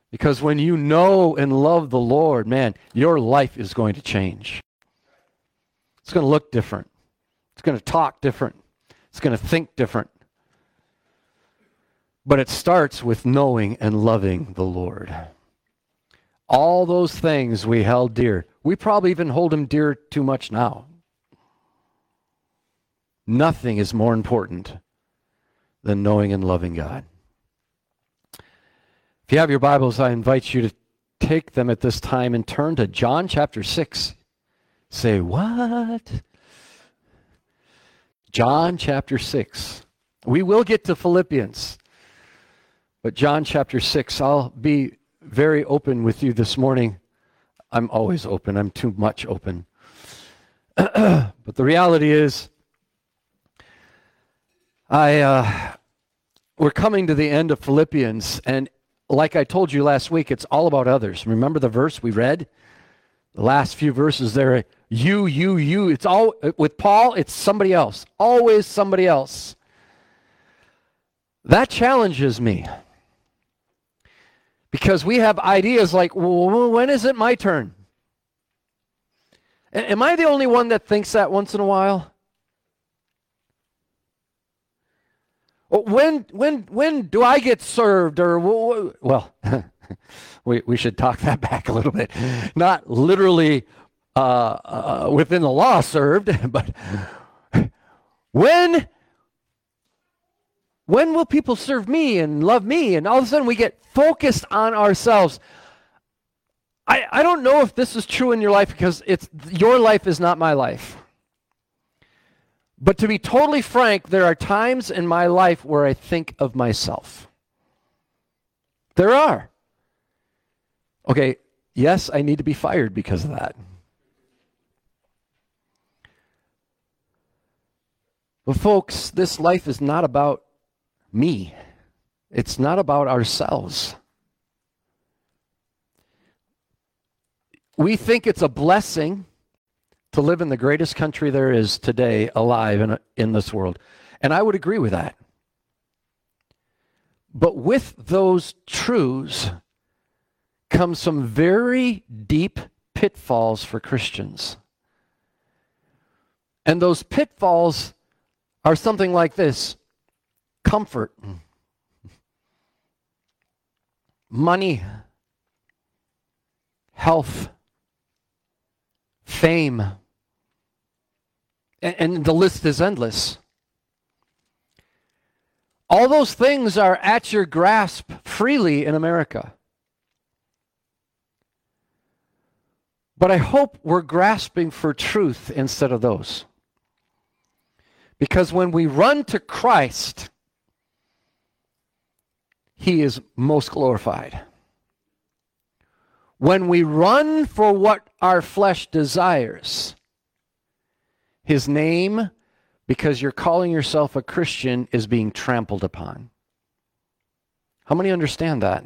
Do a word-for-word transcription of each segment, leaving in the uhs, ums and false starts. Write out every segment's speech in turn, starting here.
Because when you know and love the Lord, man, your life is going to change. It's going to look different. It's going to talk different. It's going to think different. But it starts with knowing and loving the Lord. All those things we held dear. We probably even hold them dear too much now. Nothing is more important than knowing and loving God. If you have your Bibles, I invite you to take them at this time and turn to John chapter six. Say, what? John chapter six. We will get to Philippians. But John chapter six, I'll be very open with you this morning. I'm always open. I'm too much open. But the reality is, I uh, we're coming to the end of Philippians, and like I told you last week, it's all about others. Remember the verse we read? The last few verses there, you, you, you. It's all, with Paul, it's somebody else. Always somebody else. That challenges me. Because we have ideas like, well, when is it my turn? Am I the only one that thinks that once in a while? When when when do I get served? Or well, we we should talk that back a little bit. Not literally uh, uh, within the law served, but when when will people serve me and love me? And all of a sudden we get focused on ourselves. I I don't know if this is true in your life, because it's your life is not my life. But to be totally frank, there are times in my life where I think of myself. There are. Okay, yes, I need to be fired because of that. But folks, this life is not about me. It's not about ourselves. We think it's a blessing to live in the greatest country there is today alive in, in this world. And I would agree with that. But with those truths come some very deep pitfalls for Christians. And those pitfalls are something like this: comfort, money, health, fame, and, and the list is endless. All those things are at your grasp freely in America. But I hope we're grasping for truth instead of those. Because when we run to Christ, He is most glorified. When we run for what our flesh desires, His name, because you're calling yourself a Christian, is being trampled upon. How many understand that?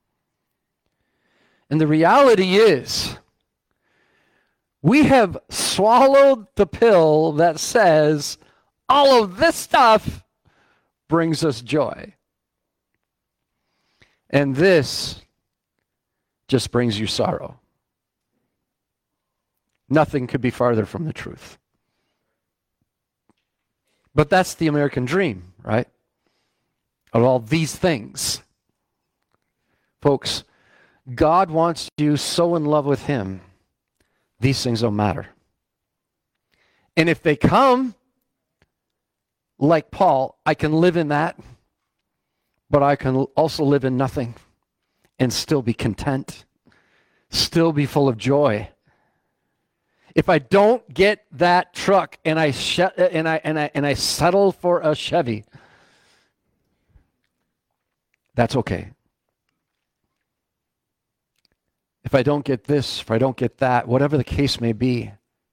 And the reality is, we have swallowed the pill that says all of this stuff brings us joy. And this just brings you sorrow. Nothing could be farther from the truth. But that's the American dream, right? Of all these things. Folks, God wants you so in love with Him, these things don't matter. And if they come, like Paul, I can live in that, but I can also live in nothing and still be content, still be full of joy. If I don't get that truck and I sh- and I and I and I settle for a Chevy, that's okay. If I don't get this, if I don't get that, whatever the case may be,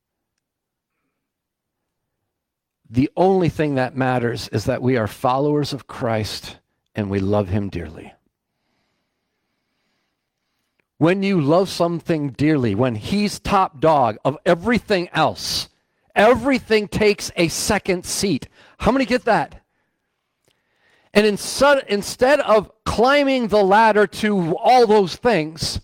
the only thing that matters is that we are followers of Christ and we love Him dearly. When you love something dearly, when He's top dog of everything else, everything takes a second seat. How many get that? And instead, instead of climbing the ladder to all those things,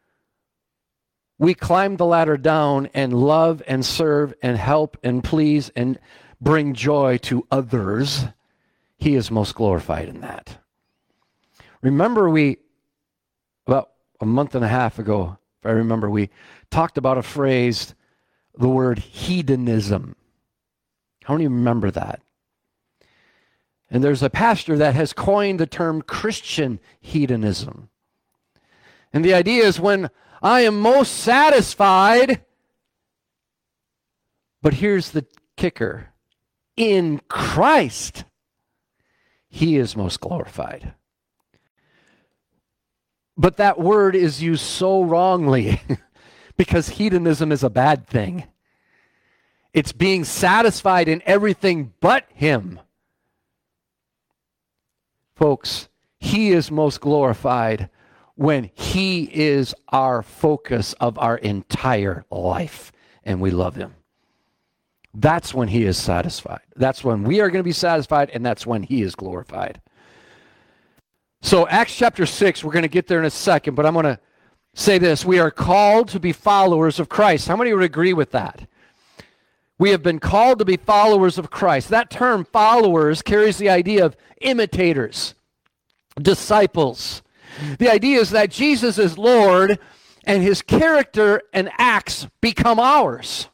we climb the ladder down and love and serve and help and please and bring joy to others. He is most glorified in that. Remember, we, about a month and a half ago, if I remember, we talked about a phrase, the word hedonism. How many remember that? And there's a pastor that has coined the term Christian hedonism. And the idea is when I am most satisfied, but here's the kicker, in Christ, he is most glorified. But that word is used so wrongly because hedonism is a bad thing. It's being satisfied in everything but him. Folks, he is most glorified when he is our focus of our entire life and we love him. That's when he is satisfied. That's when we are going to be satisfied, and that's when he is glorified. So Acts chapter six, we're going to get there in a second, but I'm going to say this. We are called to be followers of Christ. How many would agree with that? We have been called to be followers of Christ. That term, followers, carries the idea of imitators, disciples. The idea is that Jesus is Lord, and his character and acts become ours.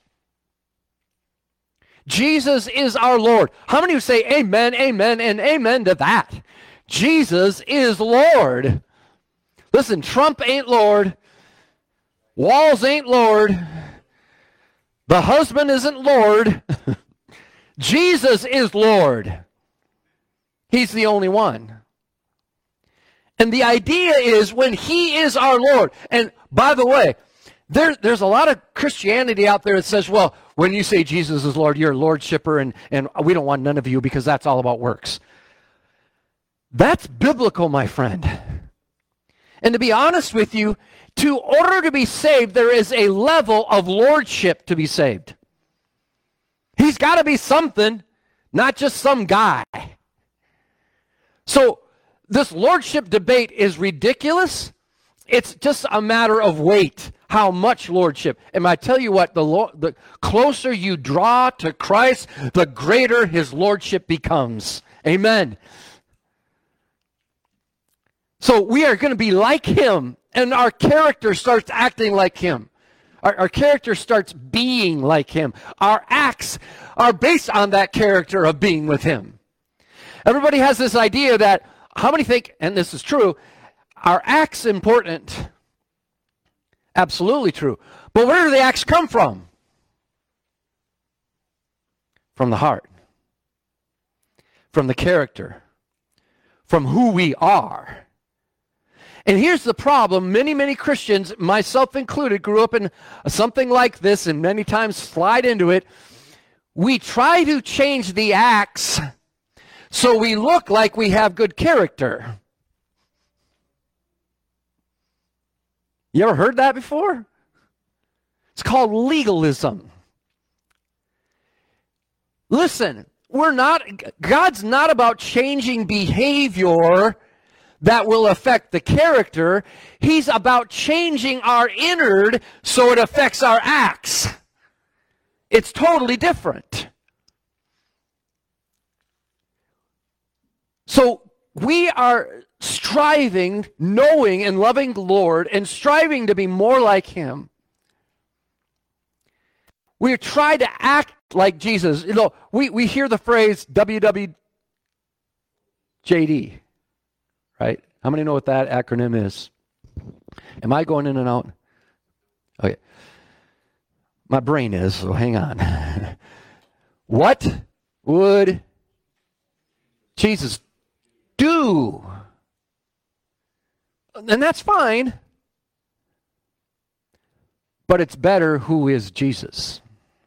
Jesus is our Lord. How many would say amen, amen, and amen to that? Jesus is Lord. Listen, Trump ain't Lord. Walls ain't Lord. The husband isn't Lord. Jesus is Lord. He's the only one. And the idea is when he is our Lord. And by the way, there, there's a lot of Christianity out there that says, well, when you say Jesus is Lord, you're a lordshipper, and, and we don't want none of you because that's all about works. That's biblical, my friend. And to be honest with you, to order to be saved, there is a level of lordship to be saved. He's got to be something, not just some guy. So this lordship debate is ridiculous. It's just a matter of weight. How much lordship? And I tell you what, the, Lord, the closer you draw to Christ, the greater his lordship becomes. Amen. So we are going to be like him, and our character starts acting like him. Our, our character starts being like him. Our acts are based on that character of being with him. Everybody has this idea that, how many think, and this is true, are acts important? Absolutely true. But where do the acts come from? From the heart. From the character. From who we are. And here's the problem. Many, many Christians, myself included, grew up in something like this and many times slide into it. We try to change the acts so we look like we have good character. You ever heard that before? It's called legalism. Listen, we're not, God's not about changing behavior that will affect the character. He's about changing our innard so it affects our acts. It's totally different. So we are striving, knowing and loving the Lord and striving to be more like him. We try to act like Jesus. You know, we, we hear the phrase W W J D. Right? How many know what that acronym is? Am I going in and out? Okay. My brain is, so hang on. What would Jesus do? And that's fine. But it's better who is Jesus.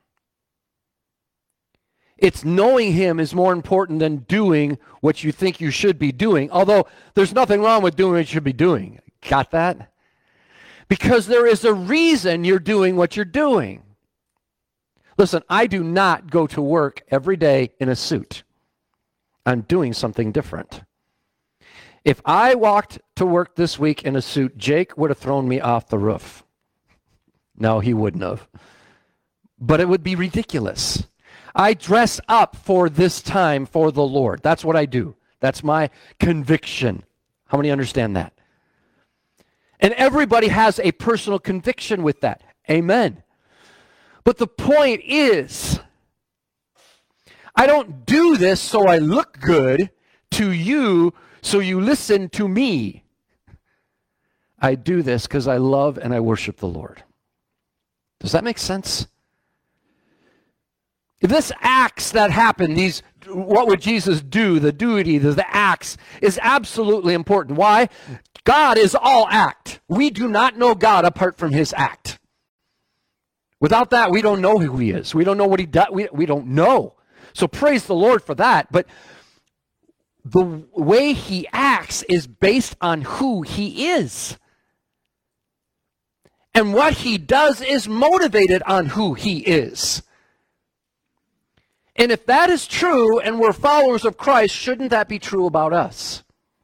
It's knowing him is more important than doing what you think you should be doing. Although there's nothing wrong with doing what you should be doing. Got that? Because there is a reason you're doing what you're doing. Listen, I do not go to work every day in a suit. I'm doing something different. If I walked to work this week in a suit, Jake would have thrown me off the roof. No, he wouldn't have. But it would be ridiculous. I dress up for this time for the Lord. That's what I do. That's my conviction. How many understand that? And everybody has a personal conviction with that. Amen. But the point is, I don't do this so I look good to you, so you listen to me. I do this because I love and I worship the Lord. Does that make sense? If this acts that happen, these, what would Jesus do, the duty, the, the acts, is absolutely important. Why? God is all act. We do not know God apart from his act. Without that, we don't know who he is. We don't know what he does. We, we don't know. So praise the Lord for that. But the way he acts is based on who he is. And what he does is motivated on who he is. And if that is true and we're followers of Christ, shouldn't that be true about us?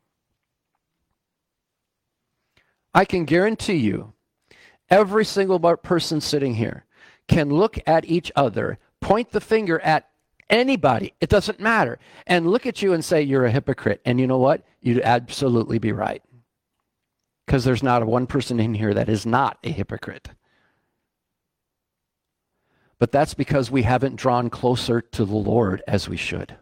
I can guarantee you, every single person sitting here can look at each other, point the finger at anybody, it doesn't matter, and look at you and say, you're a hypocrite. And you know what? You'd absolutely be right. Because there's not a one person in here that is not a hypocrite. But that's because we haven't drawn closer to the Lord as we should.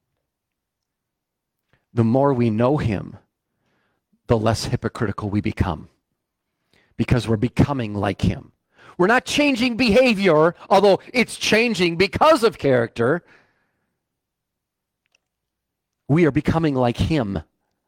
The more we know him, the less hypocritical we become. Because we're becoming like him. We're not changing behavior, although it's changing because of character. We are becoming like him.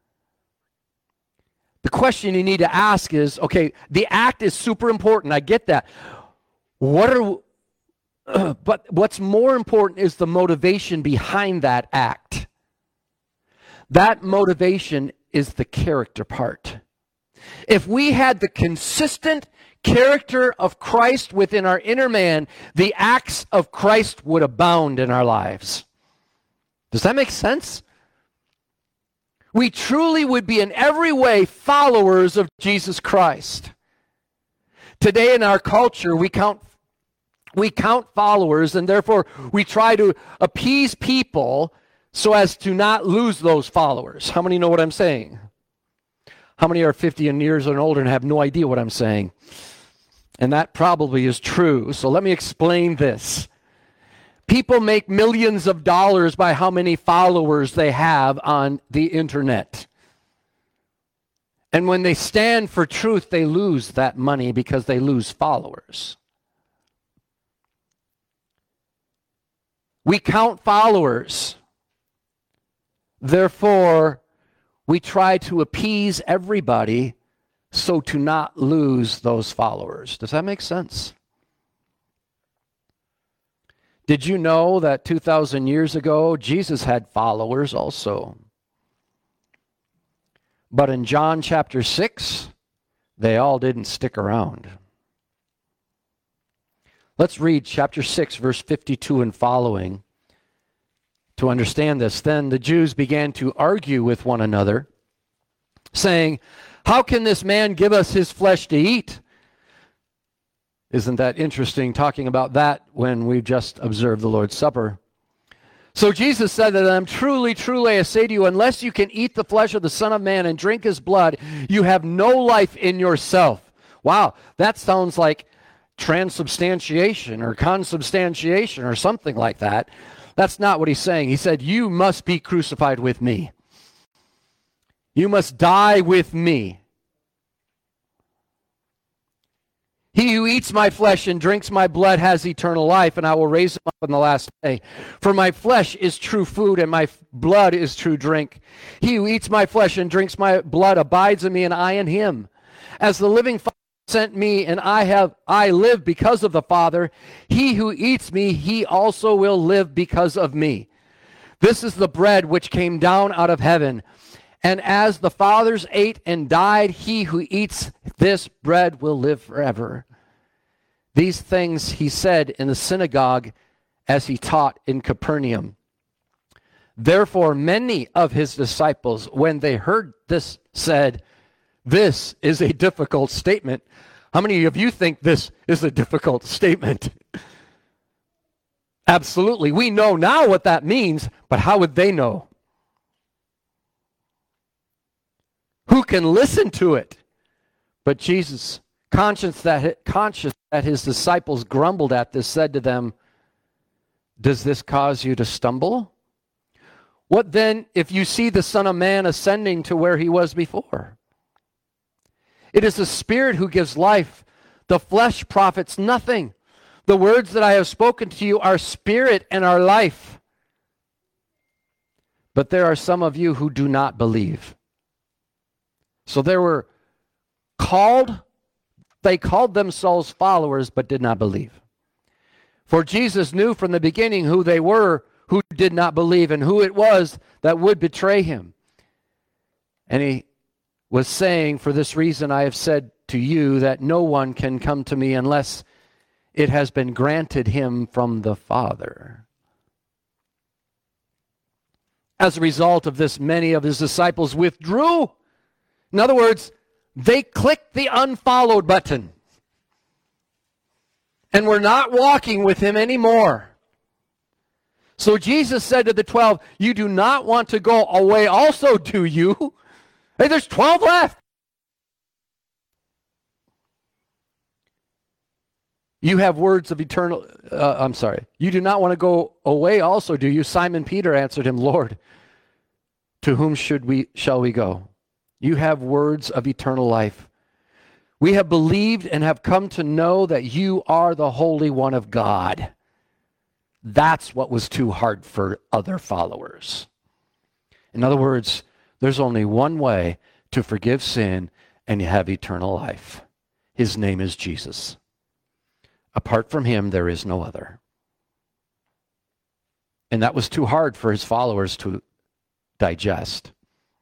The question you need to ask is, okay, the act is super important. I get that. What are, uh, but what's more important is the motivation behind that act. That motivation is the character part. If we had the consistent character of Christ within our inner man, the acts of Christ would abound in our lives. Does that make sense? We truly would be in every way followers of Jesus Christ. Today in our culture, we count we count followers, and therefore we try to appease people so as to not lose those followers. How many know what I'm saying? How many are fifty and years and older and have no idea what I'm saying? And that probably is true. So let me explain this. People make millions of dollars by how many followers they have on the internet. And when they stand for truth, they lose that money because they lose followers. We count followers. Therefore, we try to appease everybody so to not lose those followers. Does that make sense? Did you know that two thousand years ago, Jesus had followers also? But in John chapter six, they all didn't stick around. Let's read chapter six, verse fifty-two and following to understand this. Then the Jews began to argue with one another, saying, "How can this man give us his flesh to eat?" Isn't that interesting, talking about that when we've just observed the Lord's Supper? So Jesus said to them, "Truly, truly, I say to you, unless you can eat the flesh of the Son of Man and drink his blood, you have no life in yourself." Wow, that sounds like transubstantiation or consubstantiation or something like that. That's not what he's saying. He said, you must be crucified with me. You must die with me. He who eats my flesh and drinks my blood has eternal life, and I will raise him up on the last day. For my flesh is true food, and my blood is true drink. He who eats my flesh and drinks my blood abides in me, and I in him. As the living Father sent me, and I have I live because of the Father, he who eats me, he also will live because of me. This is the bread which came down out of heaven. And as the fathers ate and died, he who eats this bread will live forever. These things he said in the synagogue as he taught in Capernaum. Therefore, many of his disciples, when they heard this, said, "This is a difficult statement." How many of you think this is a difficult statement? Absolutely. We know now what that means, but how would they know? Who can listen to it? But Jesus, conscious that, conscious that his disciples grumbled at this, said to them, "Does this cause you to stumble? What then if you see the Son of Man ascending to where he was before? It is the Spirit who gives life. The flesh profits nothing. The words that I have spoken to you are spirit and are life. But there are some of you who do not believe." So there were called, they called themselves followers, but did not believe. For Jesus knew from the beginning who they were who did not believe and who it was that would betray him. And he was saying, "For this reason I have said to you that no one can come to me unless it has been granted him from the Father." As a result of this, many of his disciples withdrew. In other words, they clicked the unfollowed button and were not walking with him anymore. So Jesus said to the twelve, "You do not want to go away also, do you?" Hey, there's twelve left. "You have words of eternal, uh, I'm sorry. You do not want to go away also, do you?" Simon Peter answered him, "Lord, to whom should we, shall we go? You have words of eternal life. We have believed and have come to know that you are the Holy One of God." That's what was too hard for other followers. In other words, there's only one way to forgive sin and have eternal life. His name is Jesus. Apart from him, there is no other. And that was too hard for his followers to digest.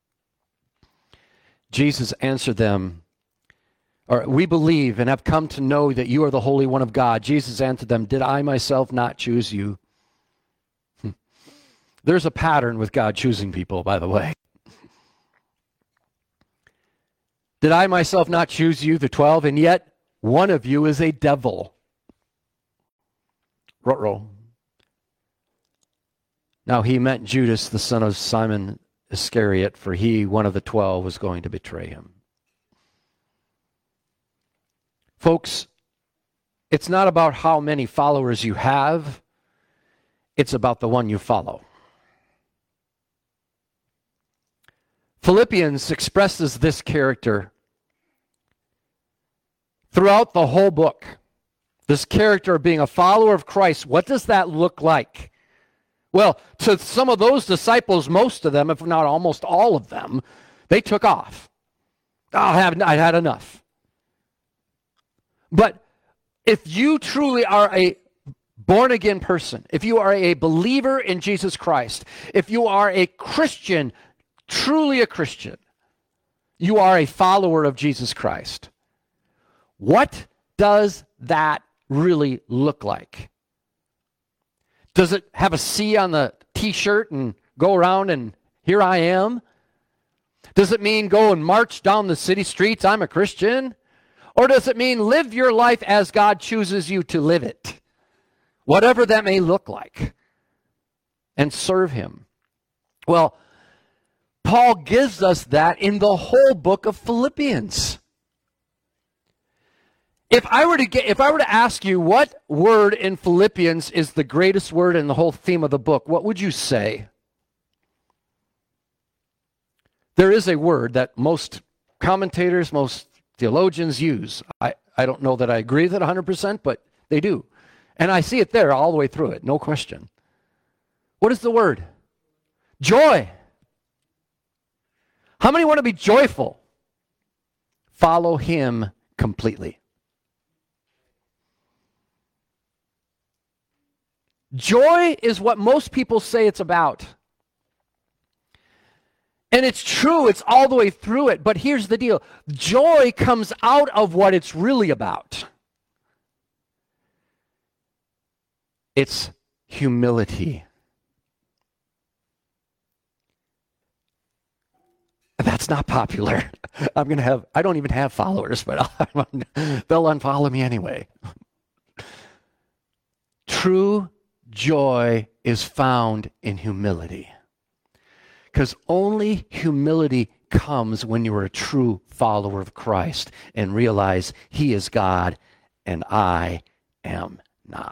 Jesus answered them, or "We believe and have come to know that you are the Holy One of God." Jesus answered them, "Did I myself not choose you?" There's a pattern with God choosing people, by the way. "Did I myself not choose you, the twelve, and yet one of you is a devil." Ruh-roh. Now he meant Judas, the son of Simon Iscariot, for he, one of the twelve, was going to betray him. Folks, it's not about how many followers you have. It's about the one you follow. Philippians expresses this character throughout the whole book. This character of being a follower of Christ, what does that look like? Well, to some of those disciples, most of them, if not almost all of them, they took off. I have, I had enough. But if you truly are a born-again person, if you are a believer in Jesus Christ, if you are a Christian, truly a Christian, you are a follower of Jesus Christ. What does that really look like? Does it have a C on the t-shirt and go around and here I am? Does it mean go and march down the city streets, I'm a Christian? Or does it mean live your life as God chooses you to live it? Whatever that may look like. And serve him. Well, Paul gives us that in the whole book of Philippians. If I were to get, if I were to ask you what word in Philippians is the greatest word in the whole theme of the book, what would you say? There is a word that most commentators, most theologians use. I, I don't know that I agree with it one hundred percent, but they do. And I see it there all the way through it, no question. What is the word? Joy. How many want to be joyful? Follow him completely. Joy is what most people say it's about. And it's true, it's all the way through it. But here's the deal. Joy comes out of what it's really about. It's humility. That's not popular. I'm going to have, I don't even have followers, but I'll, they'll unfollow me anyway. True joy is found in humility. Because only humility comes when you're a true follower of Christ and realize He is God and I am not.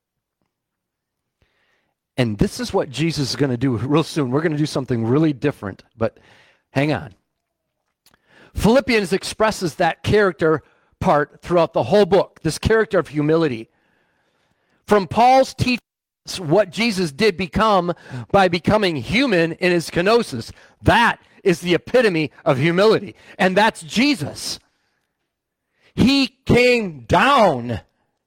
And this is what Jesus is going to do real soon. We're going to do something really different, but hang on. Philippians expresses that character part throughout the whole book, this character of humility. From Paul's teachings, what Jesus did become by becoming human in his kenosis. That is the epitome of humility, and that's Jesus. He came down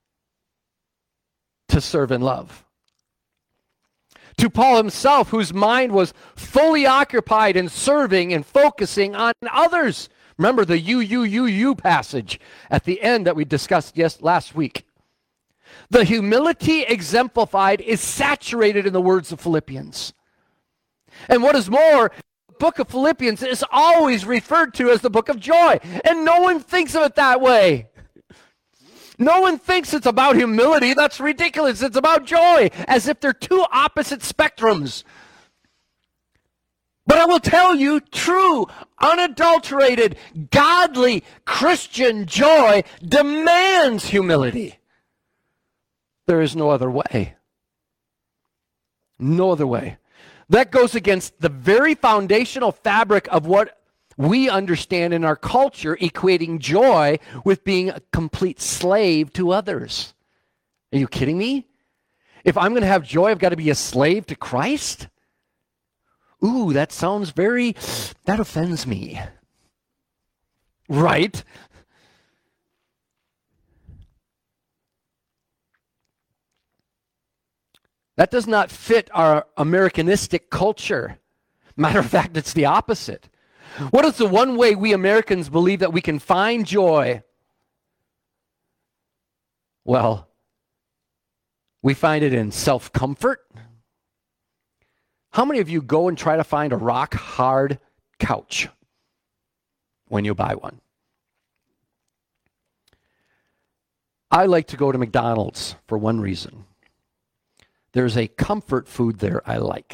to serve and love. To Paul himself, whose mind was fully occupied in serving and focusing on others. Remember the you, you, you, you passage at the end that we discussed yes, last week. The humility exemplified is saturated in the words of Philippians. And what is more, the book of Philippians is always referred to as the book of joy. And no one thinks of it that way. No one thinks it's about humility. That's ridiculous. It's about joy, as if they're two opposite spectrums. But I will tell you, true, unadulterated, godly, Christian joy demands humility. There is no other way. No other way. That goes against the very foundational fabric of what we understand in our culture, equating joy with being a complete slave to others. Are you kidding me? If I'm going to have joy, I've got to be a slave to Christ? Ooh, that sounds very, that offends me. Right? That does not fit our Americanistic culture. Matter of fact, it's the opposite. What is the one way we Americans believe that we can find joy? Well, we find it in self-comfort. How many of you go and try to find a rock-hard couch when you buy one? I like to go to McDonald's for one reason. There's a comfort food there I like.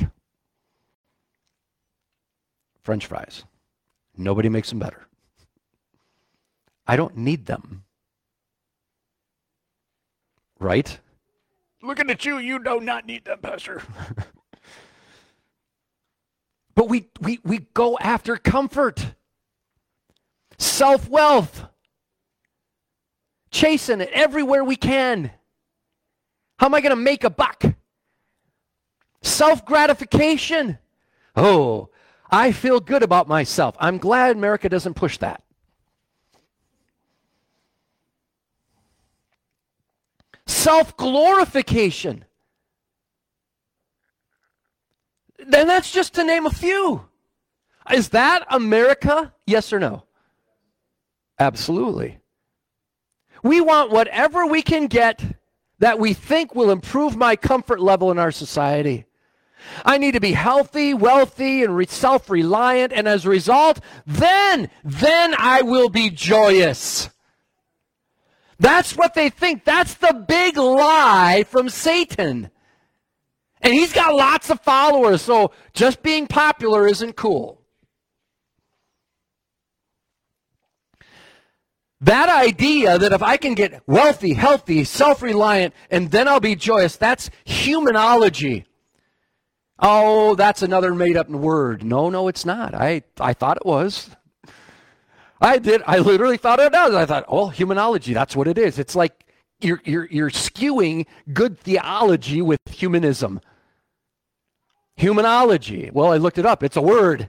French fries. Nobody makes them better. I don't need them. Right? Looking at you, you do not need them, Pastor. But we, we, we go after comfort. Self-wealth. Chasing it everywhere we can. How am I going to make a buck? Self-gratification. Oh, I feel good about myself. I'm glad America doesn't push that. Self-glorification. Then that's just to name a few. Is that America? Yes or no? Absolutely. We want whatever we can get that we think will improve my comfort level in our society. I need to be healthy, wealthy, and re- self-reliant, and as a result, then, then I will be joyous. That's what they think. That's the big lie from Satan. And he's got lots of followers, so just being popular isn't cool. That idea that if I can get wealthy, healthy, self-reliant, and then I'll be joyous, that's humanology. Oh, that's another made-up word. No, no, it's not. I, I thought it was. I did. I literally thought it was. I thought, oh, humanology, that's what it is. It's like you're, you're, you're skewing good theology with humanism. Humanology. Well, I looked it up. It's a word.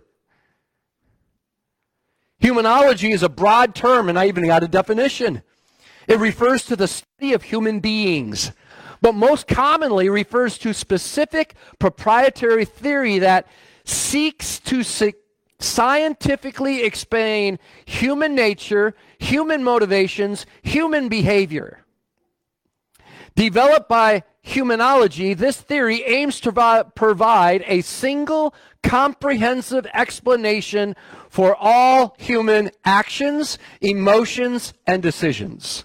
Humanology is a broad term, and I even got a definition. It refers to the study of human beings, but most commonly refers to specific proprietary theory that seeks to scientifically explain human nature, human motivations, human behavior. Developed by humanology, this theory aims to provi- provide a single comprehensive explanation for all human actions, emotions, and decisions.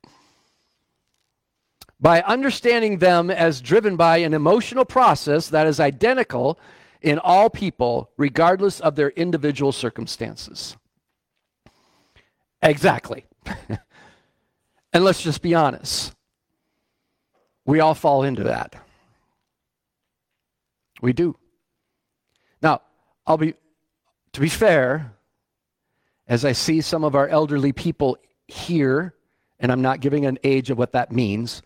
By understanding them as driven by an emotional process that is identical in all people, regardless of their individual circumstances. Exactly. And let's just be honest. We all fall into that. We do. Now, I'll be, to be fair, as I see some of our elderly people here, and I'm not giving an age of what that means,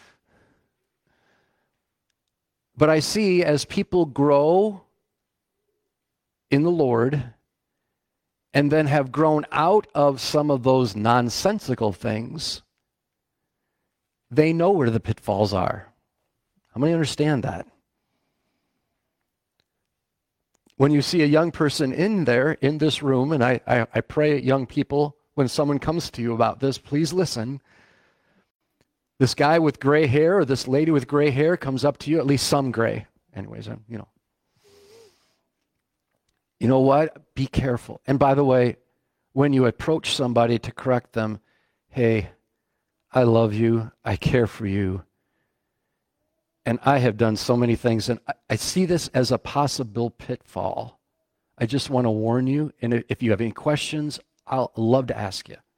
but I see as people grow in the Lord and then have grown out of some of those nonsensical things, they know where the pitfalls are. How many understand that? When you see a young person in there, in this room, and I, I, I pray young people, when someone comes to you about this, please listen. This guy with gray hair or this lady with gray hair comes up to you, at least some gray. Anyways, you know. You know what? Be careful. And by the way, when you approach somebody to correct them, hey, I love you, I care for you, and I have done so many things, and I, I see this as a possible pitfall. I just want to warn you, and if you have any questions, I'll love to ask you.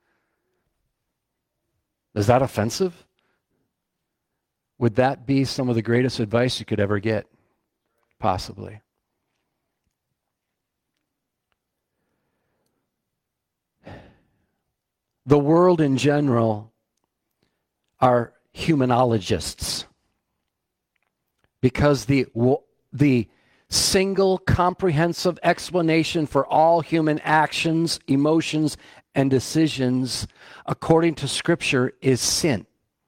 Is that offensive? Would that be some of the greatest advice you could ever get? Possibly. The world in general are humanologists because the, the single comprehensive explanation for all human actions, emotions, and decisions, according to Scripture, is sin.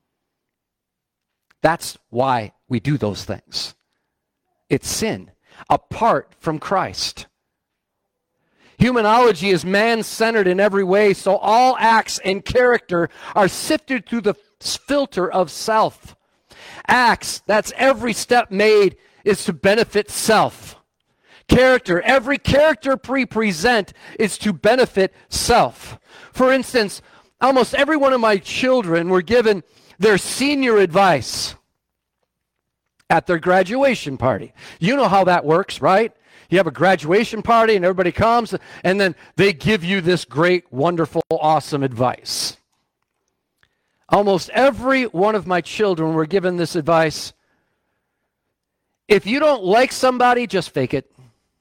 That's why we do those things. It's sin, apart from Christ. Humanology is man-centered in every way, so all acts and character are sifted through the filter of self. Acts, that's every step made, is to benefit self. Character, every character we present is to benefit self. For instance, almost every one of my children were given their senior advice at their graduation party. You know how that works, right? You have a graduation party and everybody comes, and then they give you this great, wonderful, awesome advice. Almost every one of my children were given this advice. If you don't like somebody, just fake it.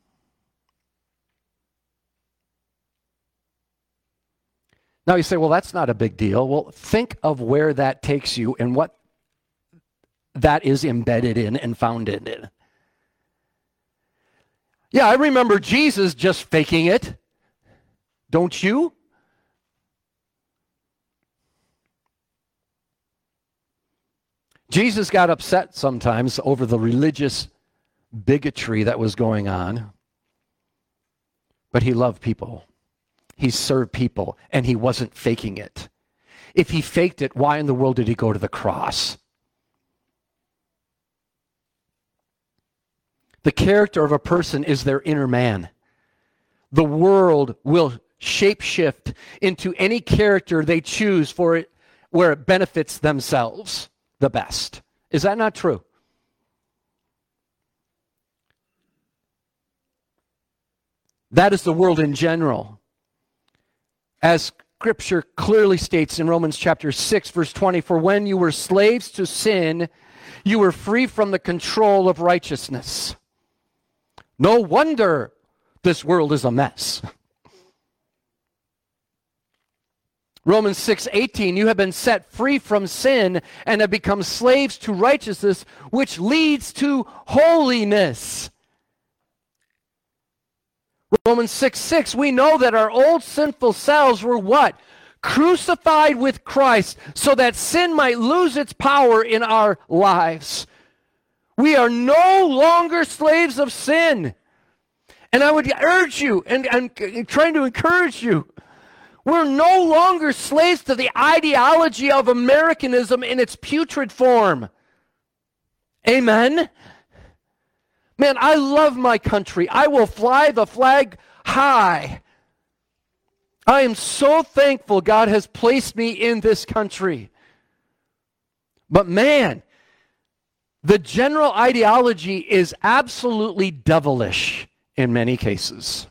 Now you say, well, that's not a big deal. Well, think of where that takes you and what that is embedded in and founded in. Yeah, I remember Jesus just faking it. Don't you? Jesus got upset sometimes over the religious bigotry that was going on, but he loved people. He served people, and he wasn't faking it. If he faked it, why in the world did he go to the cross? The character of a person is their inner man. The world will shapeshift into any character they choose for it where it benefits themselves the best. Is that not true? That is the world in general. As Scripture clearly states in Romans chapter six, verse twenty, for when you were slaves to sin, you were free from the control of righteousness. No wonder this world is a mess. Romans six eighteen, you have been set free from sin and have become slaves to righteousness, which leads to holiness. Romans six six, we know that our old sinful selves were what? Crucified with Christ so that sin might lose its power in our lives. We are no longer slaves of sin. And I would urge you, and I'm trying to encourage you, We're no longer slaves to the ideology of Americanism in its putrid form. Amen? Man, I love my country. I will fly the flag high. I am so thankful God has placed me in this country. But man, the general ideology is absolutely devilish in many cases.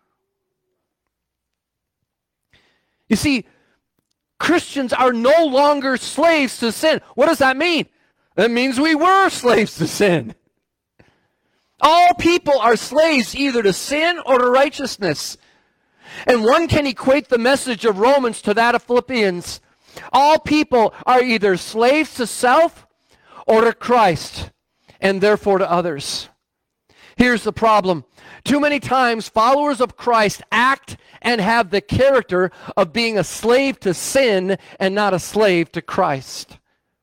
You see, Christians are no longer slaves to sin. What does that mean? That means we were slaves to sin. All people are slaves either to sin or to righteousness. And one can equate the message of Romans to that of Philippians. All people are either slaves to self or to Christ, and therefore to others. Here's the problem. Too many times, followers of Christ act and have the character of being a slave to sin and not a slave to Christ.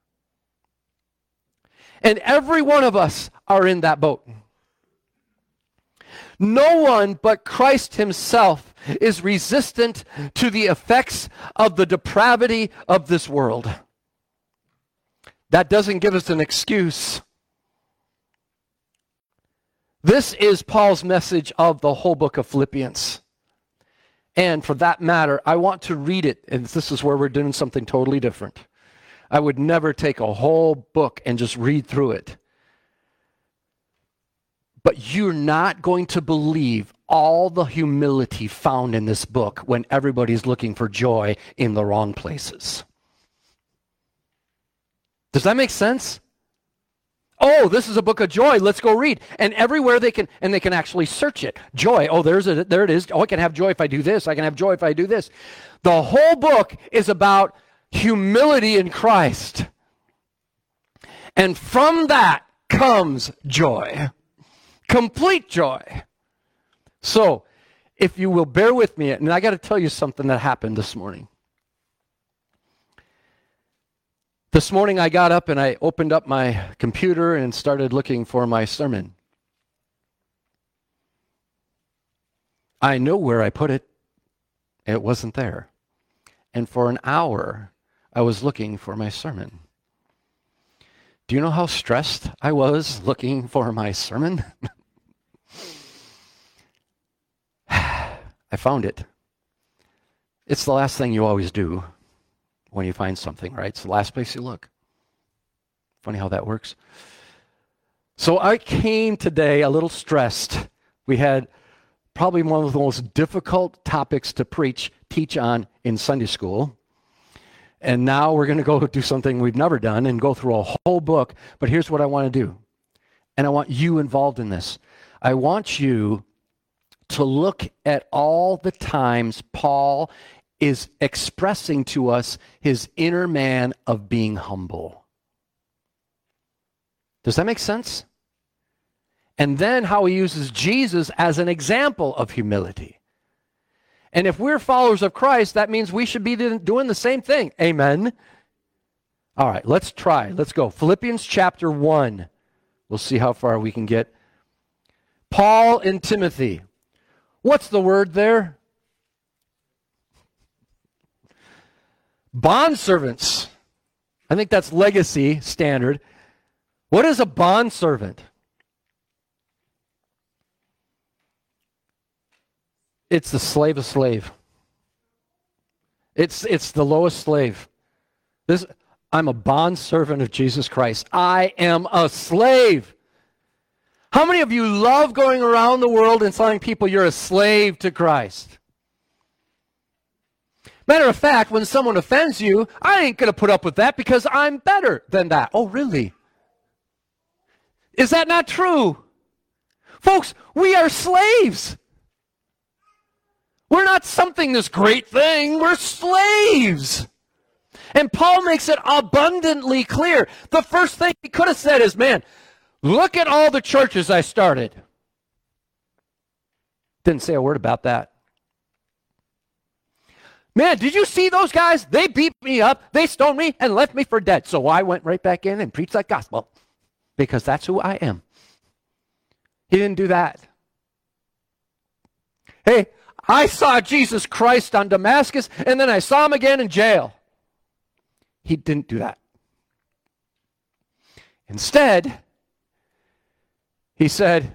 And every one of us are in that boat. No one but Christ himself is resistant to the effects of the depravity of this world. That doesn't give us an excuse. This is Paul's message of the whole book of Philippians. And for that matter, I want to read it, and this is where we're doing something totally different. I would never take a whole book and just read through it. But you're not going to believe all the humility found in this book when everybody's looking for joy in the wrong places. Does that make sense? Oh, this is a book of joy. Let's go read. And everywhere they can, and they can actually search it. Joy. Oh, there's a, there it is. Oh, I can have joy if I do this. I can have joy if I do this. The whole book is about humility in Christ. And from that comes joy. Complete joy. So, if you will bear with me, and I got to tell you something that happened this morning. This morning I got up and I opened up my computer and started looking for my sermon. I know where I put it. It wasn't there. And for an hour, I was looking for my sermon. Do you know how stressed I was looking for my sermon? I found it. It's the last thing you always do when you find something, right? It's the last place you look. Funny how that works. So I came today a little stressed. We had probably one of the most difficult topics to preach, teach on in Sunday school. And now we're going to go do something we've never done and go through a whole book. But here's what I want to do. And I want you involved in this. I want you to look at all the times Paul is expressing to us his inner man of being humble. Does that make sense? And then how he uses Jesus as an example of humility. And if we're followers of Christ, that means we should be doing the same thing. Amen? All right, let's try. Let's go. Philippians chapter one. We'll see how far we can get. Paul and Timothy. What's the word there? Bondservants. I think that's legacy standard. What is a bondservant? It's the slave of slave. It's it's the lowest slave. This I'm a bondservant of Jesus Christ. I am a slave. How many of you love going around the world and telling people you're a slave to Christ? Matter of fact, when someone offends you, I ain't going to put up with that because I'm better than that. Oh, really? Is that not true? Folks, we are slaves. We're not something, this great thing. We're slaves. And Paul makes it abundantly clear. The first thing he could have said is, man, look at all the churches I started. Didn't say a word about that. Man, did you see those guys? They beat me up, they stoned me, and left me for dead. So I went right back in and preached that gospel because that's who I am. He didn't do that. Hey, I saw Jesus Christ on Damascus, and then I saw him again in jail. He didn't do that. Instead, he said,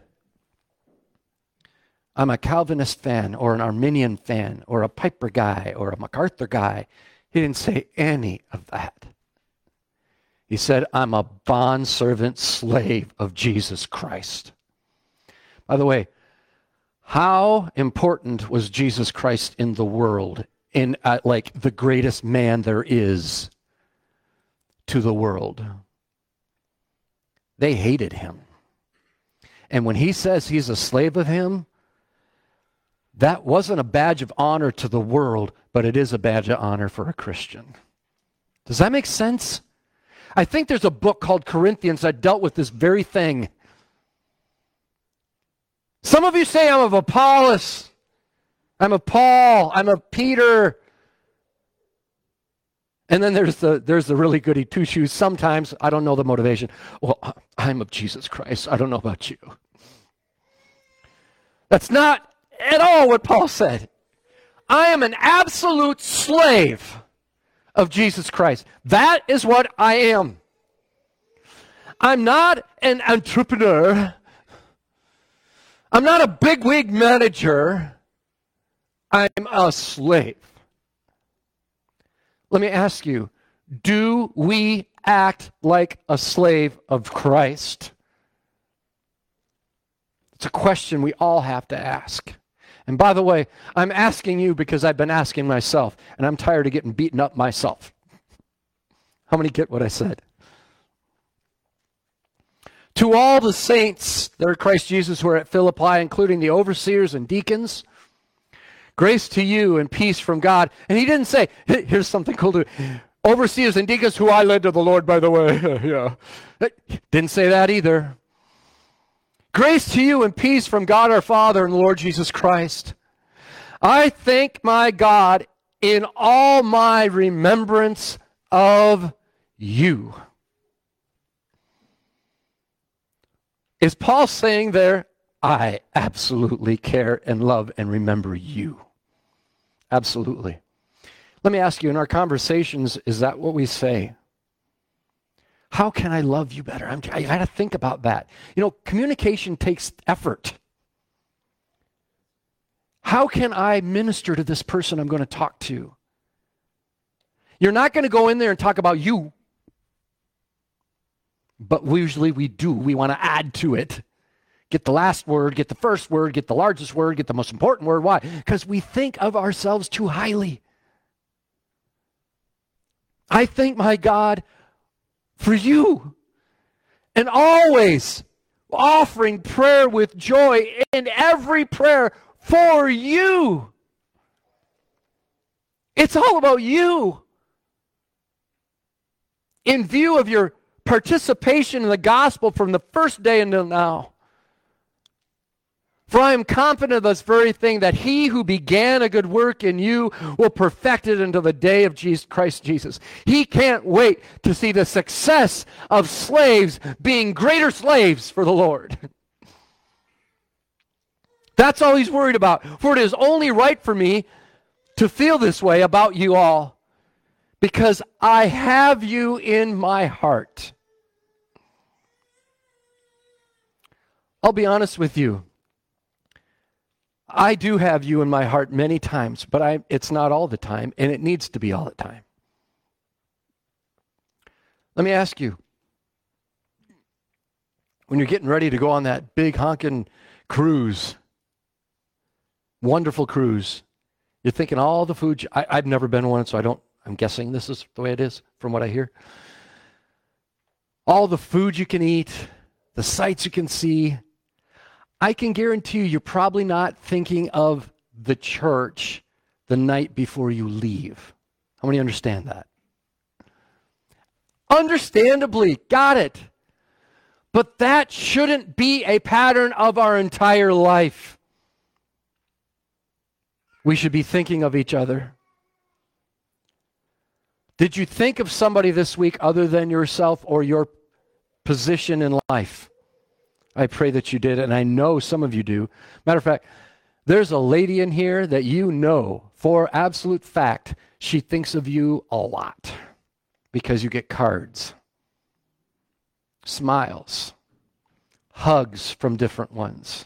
I'm a Calvinist fan, or an Arminian fan, or a Piper guy, or a MacArthur guy. He didn't say any of that. He said, I'm a bondservant slave of Jesus Christ. By the way, how important was Jesus Christ in the world, in uh, like the greatest man there is to the world? They hated him. And when he says he's a slave of him, that wasn't a badge of honor to the world, but it is a badge of honor for a Christian. Does that make sense? I think there's a book called Corinthians that dealt with this very thing. Some of you say, I'm of Apollos, I'm of Paul, I'm of Peter. And then there's the there's the really goody two-shoes. Sometimes, I don't know the motivation. Well, I'm of Jesus Christ. I don't know about you. That's not at all what Paul said. I am an absolute slave of Jesus Christ. That is what I am. I'm not an entrepreneur. I'm not a bigwig manager. I'm a slave. Let me ask you, do we act like a slave of Christ? It's a question we all have to ask. And by the way, I'm asking you because I've been asking myself, and I'm tired of getting beaten up myself. How many get what I said? To all the saints that are Christ Jesus who are at Philippi, including the overseers and deacons, grace to you and peace from God. And he didn't say, here's something cool to overseers and deacons who I led to the Lord, by the way. Yeah. Didn't say that either. Grace to you and peace from God our Father and the Lord Jesus Christ. I thank my God in all my remembrance of you. Is Paul saying there, I absolutely care and love and remember you? Absolutely. Let me ask you, in our conversations, is that what we say? How can I love you better? I'm, I got to think about that. You know, communication takes effort. How can I minister to this person I'm going to talk to? You're not going to go in there and talk about you. But usually we do. We want to add to it. Get the last word, get the first word, get the largest word, get the most important word. Why? Because we think of ourselves too highly. I thank my God for you, and always offering prayer with joy in every prayer for you. It's all about you. In view of your participation in the gospel from the first day until now. For I am confident of this very thing, that he who began a good work in you will perfect it until the day of Jesus, Christ Jesus. He can't wait to see the success of slaves being greater slaves for the Lord. That's all he's worried about. For it is only right for me to feel this way about you all, because I have you in my heart. I'll be honest with you. I do have you in my heart many times, but I, it's not all the time, and it needs to be all the time. Let me ask you, when you're getting ready to go on that big honking cruise, wonderful cruise, you're thinking all the food, you, I, I've never been one, so I don't, I'm guessing this is the way it is from what I hear. All the food you can eat, the sights you can see, I can guarantee you, you're probably not thinking of the church the night before you leave. How many understand that? Understandably, got it. But that shouldn't be a pattern of our entire life. We should be thinking of each other. Did you think of somebody this week other than yourself or your position in life? I pray that you did, and I know some of you do. Matter of fact, There's a lady in here that you know for absolute fact she thinks of you a lot because you get cards, smiles, hugs from different ones.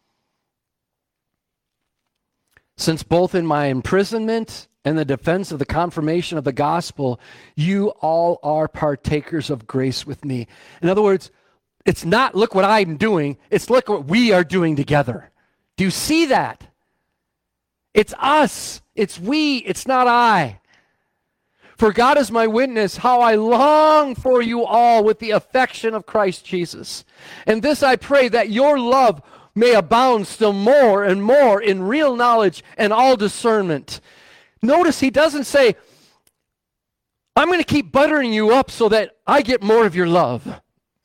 Since both in my imprisonment and the defense of the confirmation of the gospel, you all are partakers of grace with me. In other words, it's not look what I'm doing, it's look what we are doing together. Do you see that? It's us, it's we, it's not I. For God is my witness, how I long for you all with the affection of Christ Jesus. And this I pray, that your love may abound still more and more in real knowledge and all discernment. Notice he doesn't say, I'm going to keep buttering you up so that I get more of your love.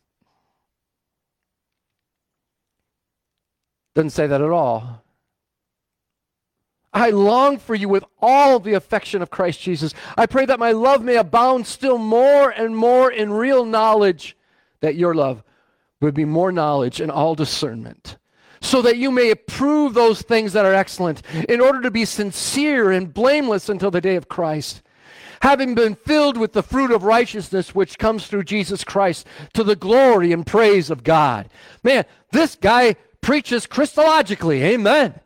Doesn't say that at all. I long for you with all the affection of Christ Jesus. I pray that my love may abound still more and more in real knowledge, that your love would be more knowledge and all discernment, so that you may approve those things that are excellent, in order to be sincere and blameless until the day of Christ, having been filled with the fruit of righteousness which comes through Jesus Christ, to the glory and praise of God. Man, this guy preaches Christologically. Amen.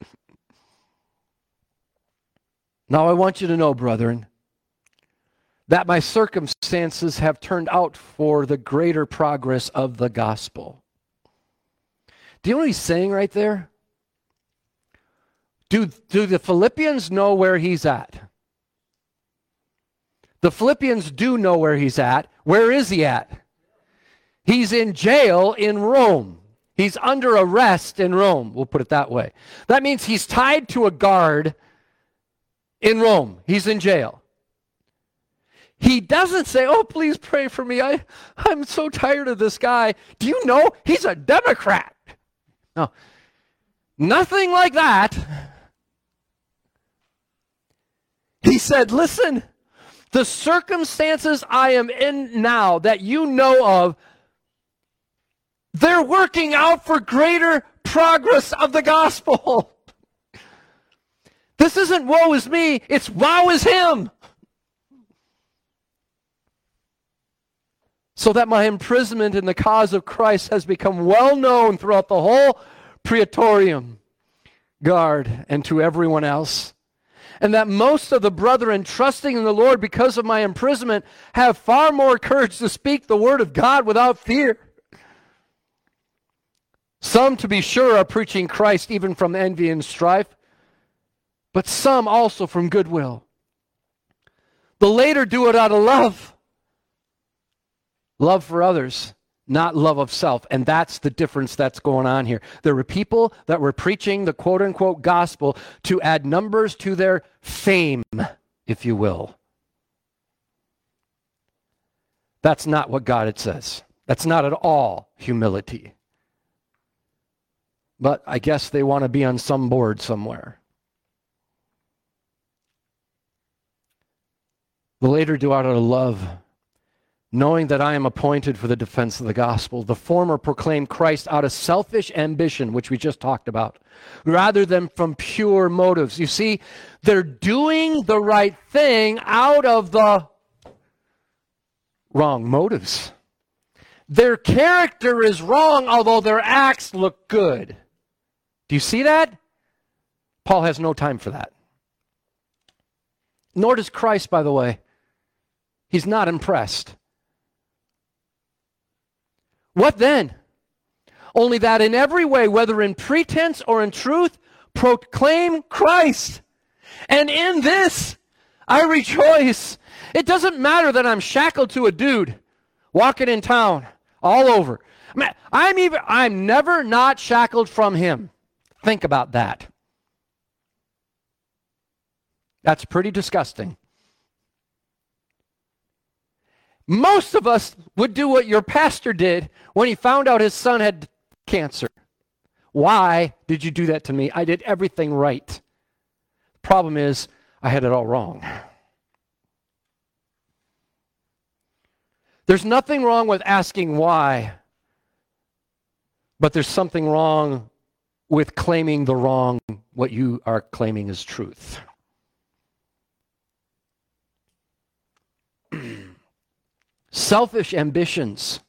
Now I want you to know, brethren, that my circumstances have turned out for the greater progress of the gospel. Do you know what he's saying right there? Do, do the Philippians know where he's at? The Philippians do know where he's at. Where is he at? He's in jail in Rome. He's under arrest in Rome, we'll put it that way. That means he's tied to a guard in Rome. He's in jail. He doesn't say, oh, please pray for me. I, I'm so tired of this guy. Do you know he's a Democrat? No, nothing like that. He said, listen, the circumstances I am in now that you know of, they're working out for greater progress of the gospel. This isn't woe is me, it's woe is him. So that my imprisonment in the cause of Christ has become well known throughout the whole Praetorium Guard and to everyone else. And that most of the brethren, trusting in the Lord because of my imprisonment, have far more courage to speak the word of God without fear. Some, to be sure, are preaching Christ even from envy and strife, but some also from goodwill. The later do it out of love. Love for others, not love of self. And that's the difference that's going on here. There were people that were preaching the quote-unquote gospel to add numbers to their fame, if you will. That's not what God says. That's not at all humility. But I guess they want to be on some board somewhere. The later do out of love, knowing that I am appointed for the defense of the gospel. The former proclaim Christ out of selfish ambition, which we just talked about, rather than from pure motives. You see, they're doing the right thing out of the wrong motives. Their character is wrong, although their acts look good. Do you see that? Paul has no time for that. Nor does Christ, by the way. He's not impressed. What then? Only that in every way, whether in pretense or in truth, proclaim Christ. And in this, I rejoice. It doesn't matter that I'm shackled to a dude walking in town all over. I'm even, I'm never not shackled from him. Think about that. That's pretty disgusting. Most of us would do what your pastor did when he found out his son had cancer. Why did you do that to me? I did everything right. The problem is, I had it all wrong. There's nothing wrong with asking why, but there's something wrong with claiming the wrong, what you are claiming is truth. Selfish ambitions,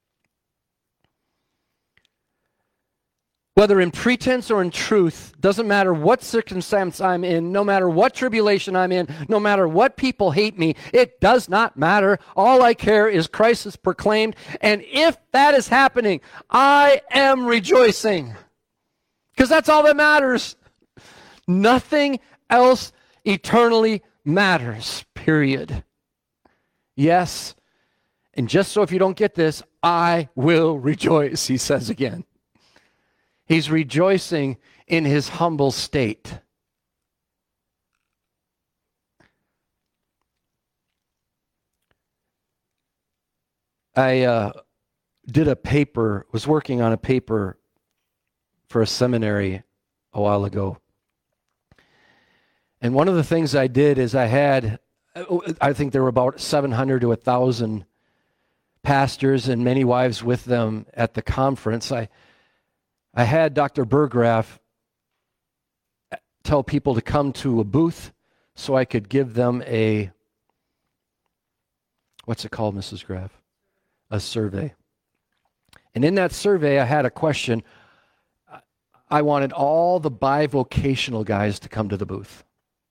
whether in pretense or in truth, doesn't matter what circumstance I'm in, no matter what tribulation I'm in, no matter what people hate me, it does not matter. All I care is Christ is proclaimed, and if that is happening, I am rejoicing, because that's all that matters. Nothing else eternally matters, period. Yes, and just so if you don't get this, I will rejoice, he says again. He's rejoicing in his humble state. I uh, did a paper, was working on a paper for a seminary a while ago. And one of the things I did is I had, I think there were about seven hundred to one thousand pastors and many wives with them at the conference. I I had Doctor Burgraff tell people to come to a booth so I could give them a, what's it called, Missus Graff? A survey. And in that survey, I had a question. I wanted all the bivocational guys to come to the booth.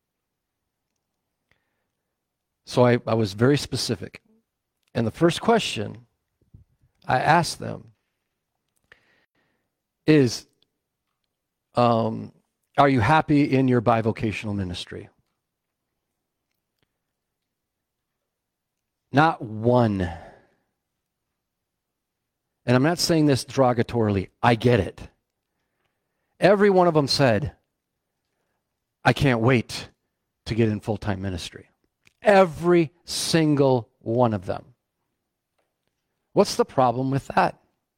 So I, I was very specific. And the first question I asked them is, um, are you happy in your bivocational ministry? Not one. And I'm not saying this derogatorily. I get it. Every one of them said, I can't wait to get in full-time ministry. Every single one of them. What's the problem with that?